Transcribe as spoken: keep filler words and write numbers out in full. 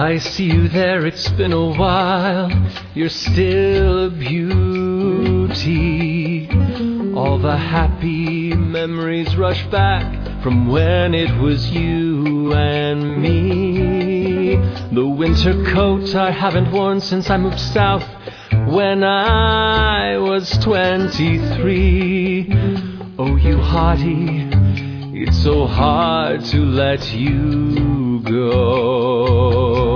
I see you there, it's been a while. You're still a beauty. All the happy memories rush back from when it was you and me. The winter coat I haven't worn since I moved south when I was twenty-three. Oh, you hottie, it's so hard to let you go.